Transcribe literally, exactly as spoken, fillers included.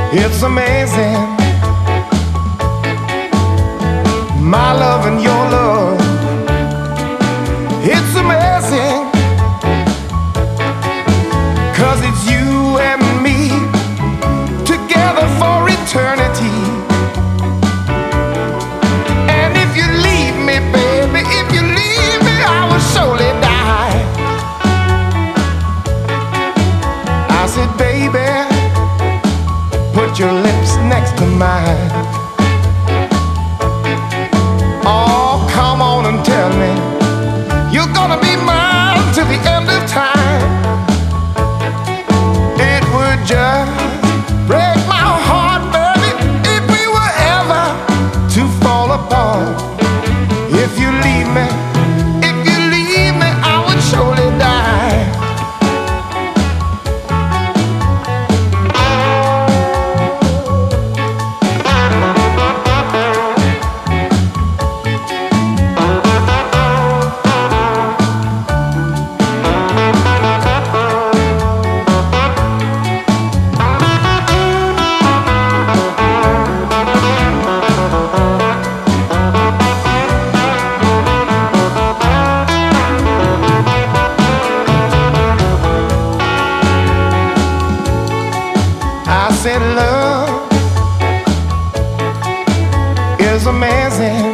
It's amazing, my love and your love. It's amazing, 'cause it's you and me together for eternity. And if you leave me, baby, if you leave me, I will surely die. I said, baby, put your lips next to mine. Oh, come on and tell me you're gonna be mine till the end of time. It would just break my heart, baby, if we were ever to fall apart. If you leave me, if you leave me, I would surely die. I said love is amazing,